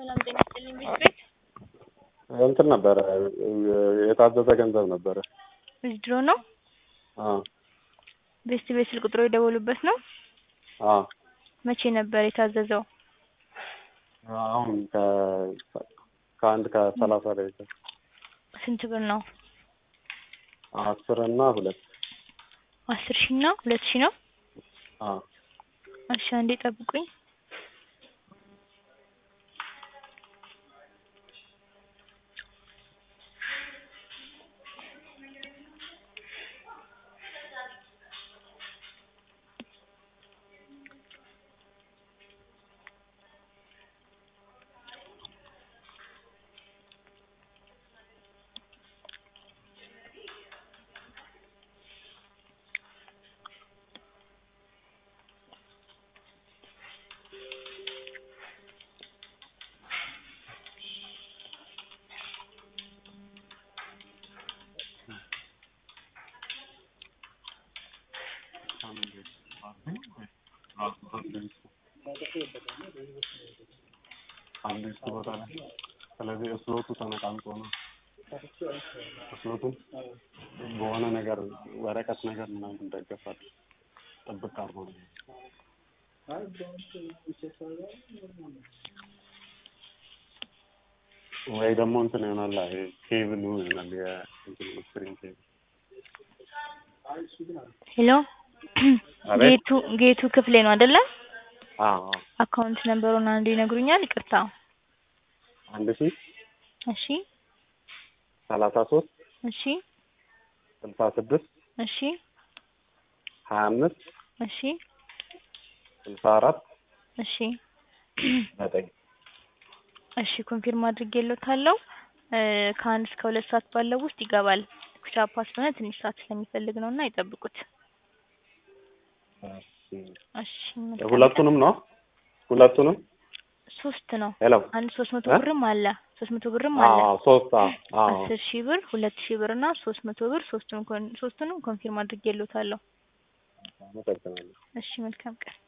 ሰላም ጤና ይስጥልኝ ቤት እንትን ነበረ የታዘዘ ገንዘብ ነበረ። ድሮ ነው ቤት ስልክ ቁጥሩ የደወሉበት ነው? መቼ ነበር የታዘዘው? አሁን ከአንድ ከ30 ደቂቃ። ስንት ብር ነው? 10 እና 2 10,000 እና 2,000 ነው? እሺ አንዴ ጠብቁኝ። ስለዚህ እስሎቱ ተነቃንቆ ነው። እስሎቱ በሆነ ነገር ወረቀት ነገር ምናምን እንደገፋል ጥብቅ አርጎ ነው። ወይ ደግሞ እንትን ይሆናል ኬብሉ ይሆናል የእንትን ስክሪን ኬብል። ሄሎ ጌቱ ክፍሌ ነው አይደለ? አካውንት ነምበሩን አንዴ ይነግሩኛል? ይቅርታ። 1000 እሺ 33 እሺ 66 እሺ 25 እሺ 64 እሺ 9 እሺ ኮንፊርም አድርጌልዎታለሁ። ከ1 እስከ 2 ሰዓት ባለው ውስጥ ይገባል። ቻፓ ስለሆነ ትንሽ ሰዓት ስለሚፈልግ ነውና ይጠብቁት። እሺ ሁለቱንም ነው? ሁለቱንም 3 ነው። ሄሎ አንድ 300 ብርም አለ። 300 ብርም አለ። 10,000 ብር 2,000 ብር እና 300 ብር ሶስቱንም ኮንፊርም አድርጌልዎታለሁ። እሺ መልካም ቀን።